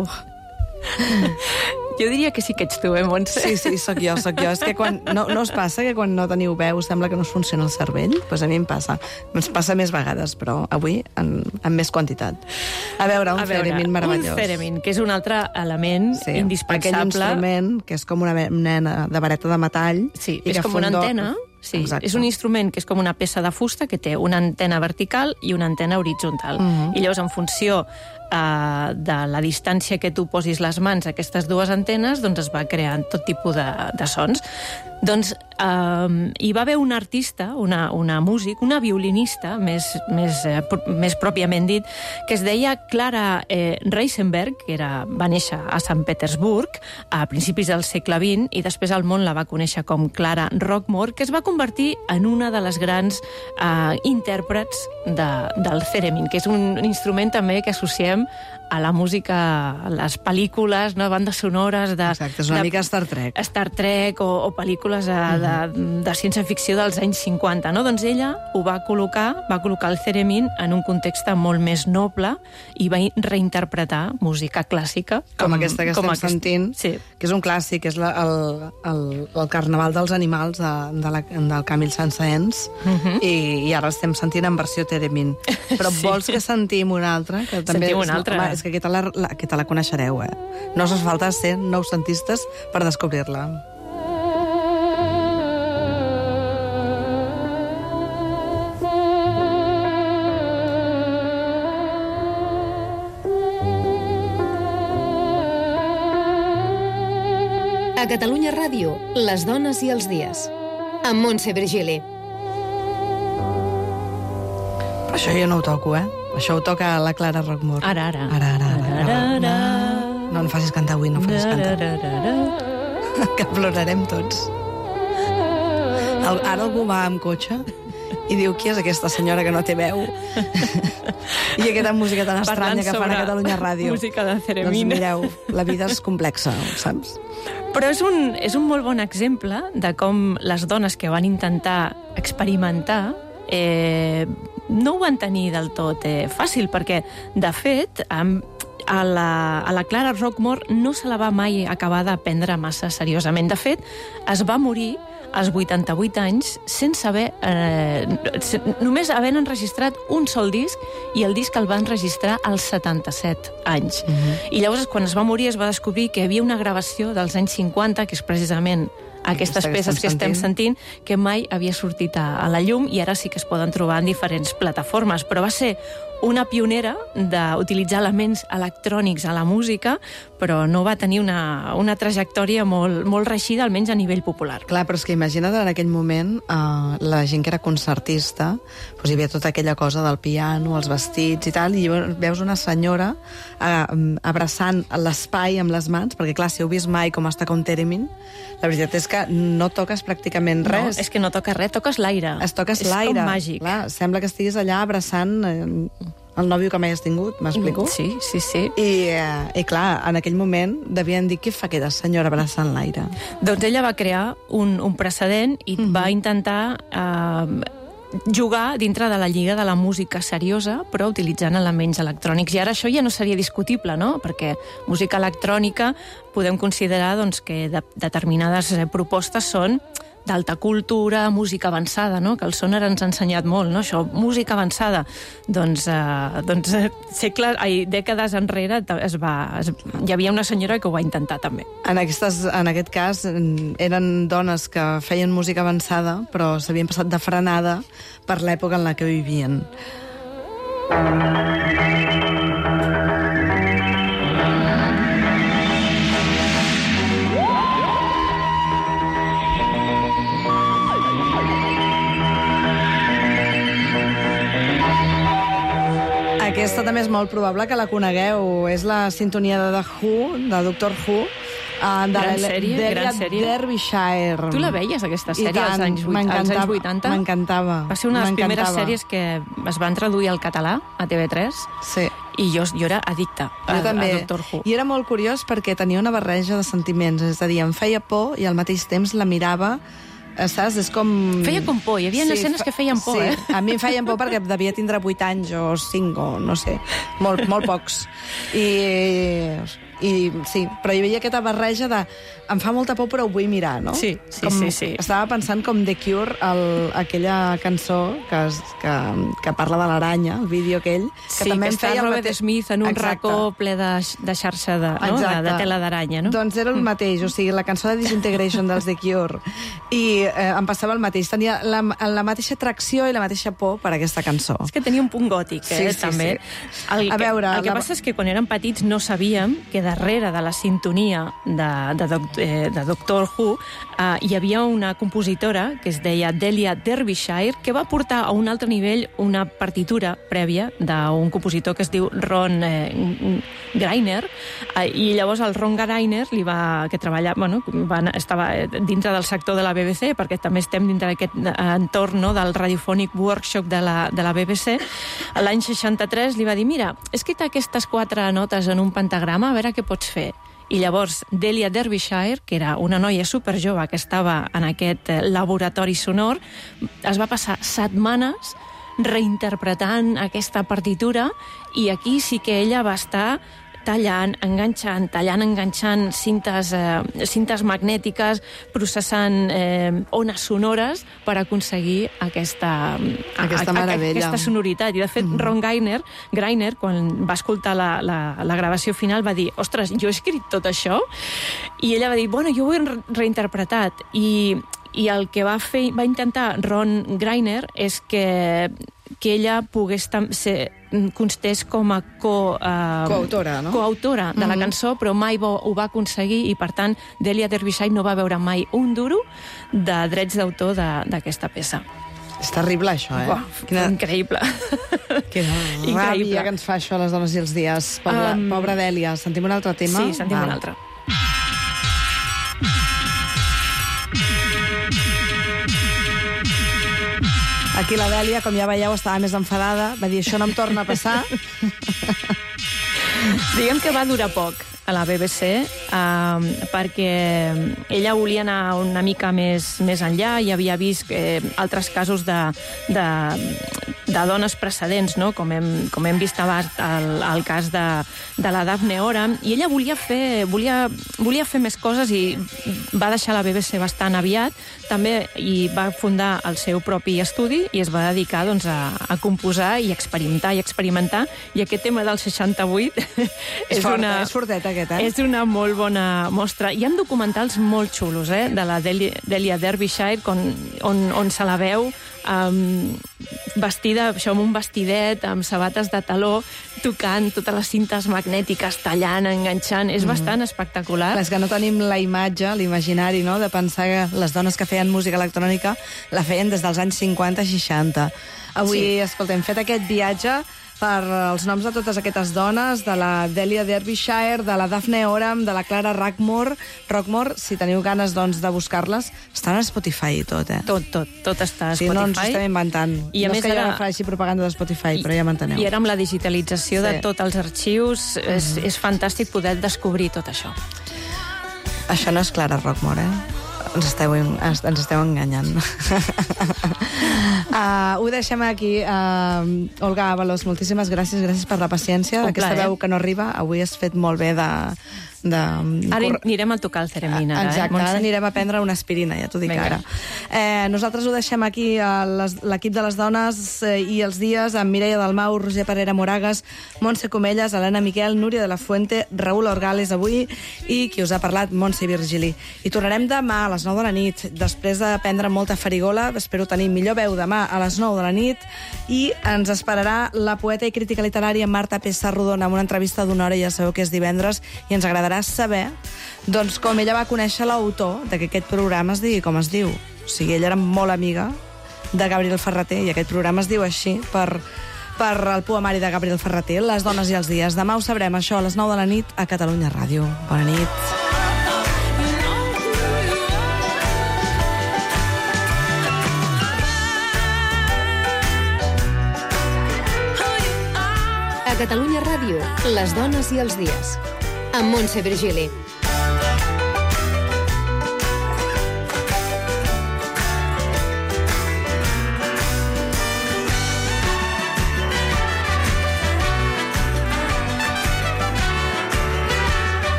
Jo diria que sí que ets tu, Montse? Sí, sóc jo. És que quan no us passa que quan no teniu veu sembla que no us funciona el cervell? Doncs a mi em passa. Ens passa més vegades, però avui amb més quantitat. A veure, un theremin meravellós. Un theremin, que és un altre element indispensable. Aquell instrument que és com una mena de vareta de metall. Sí, és com una antena. Sí, és un instrument que és com una peça de fusta que té una antena vertical i una antena horitzontal. I llavors, en funció de la distància que tu posis les mans a aquestes dues antenes, doncs es va creant tot tipus de sons. Doncs hi va haver un artista, una músic, una violinista, més pròpiament dit, que es deia Clara Reisenberg, que va néixer a Sant Petersburg a principis del segle XX, i després al món la va conèixer com Clara Rockmore, que es va convertir en una de les grans intèrprets del theremin, que és un instrument també que associem a la música, a les pel·lícules, bandes sonores de... Exacte, és una mica Star Trek. Star Trek o pel·lícules de ciència-ficció dels anys 50, no? Doncs ella ho va col·locar el theremin en un context molt més noble i va reinterpretar música clàssica. Com aquesta que estem sentint, que és un clàssic, és el Carnaval dels Animals del Camille Saint-Saëns, i ara estem sentint en versió theremin. Però vols que sentim una altra? Sentim una altra. És que aquesta la coneixereu, No us falta ser noucentistes per descobrir-la. A Catalunya Ràdio, les dones i els dies. Amb Montse Virgili. Això jo no ho toco, Això ho toca la Clara Rockmore. Ara. No em facis cantar avui, no em facis cantar. Que plorarem tots. Ara algú va amb cotxe i diu, qui és aquesta senyora que no té veu? I aquesta música tan estranya que fan a Catalunya Ràdio. Música de theremin. Doncs mireu, la vida és complexa, saps? Però és un molt bon exemple de com les dones que van intentar experimentar no ho van tenir del tot fàcil, perquè, de fet, a la Clara Rockmore no se la va mai acabar de prendre massa seriosament. De fet, es va morir als 88 anys sense haver... només havent enregistrat un sol disc, i el disc el van registrar als 77 anys. I llavors, quan es va morir, es va descobrir que hi havia una gravació dels anys 50, que és precisament aquestes peces que estem sentint, que mai havia sortit a la llum i ara sí que es poden trobar en diferents plataformes. Però va ser una pionera d'utilitzar elements electrònics a la música, però no va tenir una trajectòria molt reeixida, almenys a nivell popular. Clar, però és que imagina't en aquell moment la gent que era concertista, doncs hi havia tota aquella cosa del piano, els vestits i tal, i veus una senyora abraçant l'espai amb les mans, perquè clar, si heu vist mai com està com Theremin, la veritat és que no toques pràcticament res. No, és que no toques res, toques l'aire. Toques l'aire. És com màgic. Clar, sembla que estiguis allà abraçant el nòvio que mai has tingut, m'explico? Sí. I clar, en aquell moment devien dir què fa aquella senyora abraçant l'aire. Doncs ella va crear un precedent i va intentar jugar dintre de la lliga de la música seriosa, però utilitzant elements electrònics. I ara això ja no seria discutible, no? Perquè música electrònica podem considerar doncs, que determinades propostes són d'alta cultura, música avançada, no? Que el Sonar ens ha ensenyat molt, no? Això, música avançada. Doncs dècades enrere hi havia una senyora que ho va intentar també. En aquest cas eren dones que feien música avançada, però s'havien passat de frenada per l'època en la que vivien. Aquesta també és molt probable que la conegueu. És la sintonia de The Who, de Doctor Who, gran sèrie. Derbyshire. Tu la veies, aquesta sèrie, als anys 80? M'encantava. Va ser una de les primeres sèries que es van traduir al català, a TV3. Sí. I jo era addicta a Doctor Who. I era molt curiós perquè tenia una barreja de sentiments. És a dir, em feia por i al mateix temps la mirava. Saps? És com... Feia com por, hi havia escenes que feien por, sí. A mi em feien por perquè devia tindre 8 anys o 5 o no sé, molt pocs. I sí, però hi havia aquesta barreja de em fa molta por però ho vull mirar, no? Sí. Estava pensant com The Cure, aquella cançó que parla de l'aranya, el vídeo aquell, que també que em feia Robert Smith en un racó ple de xarxa de tela d'aranya, no? Doncs era el mateix, o sigui, la cançó de Disintegration dels The Cure, i em passava el mateix, tenia la mateixa atracció i la mateixa por per aquesta cançó. És que tenia un punt gòtic, també. Sí. El que passa és que quan érem petits no sabíem que darrere de la sintonia de Doctor Who hi havia una compositora que es deia Delia Derbyshire, que va portar a un altre nivell una partitura prèvia d'un compositor que es diu Ron Greiner, i llavors el Ron Greiner que treballava, estava dintre del sector de la BBC, perquè també estem dintre d'aquest entorn, no, del Radiophonic Workshop de la BBC. L'any 63 li va dir, mira, escrita aquestes 4 notes en un pentagrama, a veure què pots fer. I llavors Delia Derbyshire, que era una noia superjove que estava en aquest laboratori sonor, es va passar setmanes reinterpretant aquesta partitura, i aquí sí que ella va estar tallant, enganxant cintes magnètiques, processant ones sonores per aconseguir aquesta meravella, aquesta sonoritat. I de fet, Ron Greiner, quan va escoltar la gravació final, va dir, ostres, jo he escrit tot això? I ella va dir, bueno, jo ho he reinterpretat. I el que va intentar Ron Greiner és que ella pogués constés com a coautora, no? Coautora de la cançó, però mai ho va aconseguir, i per tant Delia Derbyshire no va veure mai un duro de drets d'autor d'aquesta peça. És terrible, això, eh? Increïble. Quina ràbia que ens fa això a les dones i els dies. Pobra Dèlia. Sentim un altre tema? Sí, sentim un altre. Aquí la Dèlia, com ja veieu, estava més enfadada. Va dir, això no em torna a passar. Diguem que va durar poc a la BBC, perquè ella volia anar una mica més enllà i havia vist altres casos de dones precedents, no? Com hem vist abans el cas de la Daphne Oram, i ella volia fer més coses i va deixar la BBC bastant aviat, també, i va fundar el seu propi estudi i es va dedicar a composar i experimentar, i aquest tema del 68 és forteta, aquest, És una molt bona mostra. Hi ha documentals molt xulos, de la Delia Derbyshire, on se la veu vestida això amb un vestidet, amb sabates de taló, tocant totes les cintes magnètiques, tallant, enganxant. És bastant espectacular. És que no tenim la imatge, l'imaginari, no?, de pensar que les dones que feien música electrònica la feien des dels anys 50-60. Avui, escolta, hem fet aquest viatge per els noms de totes aquestes dones, de la Delia Derbyshire, de la Daphne Oram, de la Clara Rockmore. Si teniu ganes, doncs, de buscar-les, estan a Spotify i tot, Tot està a Spotify. Sí, no ens ho estem inventant. I a no més és que ara... jo faci propaganda de Spotify, però ja m'enteneu. I ara amb la digitalització de tots els arxius, és fantàstic poder descobrir tot això. Això no és Clara Rockmore, Ens esteu enganyant. Ho deixem aquí. Olga Ábalos, moltíssimes gràcies per la paciència. Aquesta veu que no arriba, avui has fet molt bé de... Ara anirem a tocar el Ceremina. Exacte, ara anirem a prendre una aspirina, ja t'ho dic ara. Nosaltres ho deixem aquí, l'equip de les dones i els dies, amb Mireia Dalmau, Roger Parera Moragas, Montse Comelles, Helena Miquel, Núria de la Fuente, Raül Orgales avui, i qui us ha parlat, Montse Virgili. I tornarem demà a les 9 de la nit, després de prendre molta farigola. Espero tenir millor veu demà a les 9 de la nit, i ens esperarà la poeta i crítica literària Marta Pessarrodona amb una entrevista d'una hora, ja sabeu que és divendres, i ens agradarà saber doncs, com ella va conèixer l'autor de que aquest programa es digui com es diu. O sigui, ella era molt amiga de Gabriel Ferrater, i aquest programa es diu així per el poemari de Gabriel Ferrater, Les dones i els dies. Demà ho sabrem, això, a les 9 de la nit, a Catalunya Ràdio. Bona nit. A Catalunya Ràdio, Les dones i els dies, amb Montse Virgili.